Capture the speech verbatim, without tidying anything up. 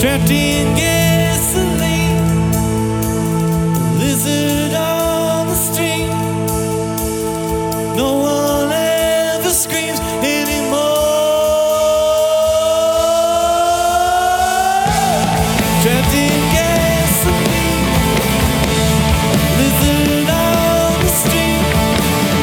trapped in gasoline, a lizard on the street. No one ever screams anymore. Trapped in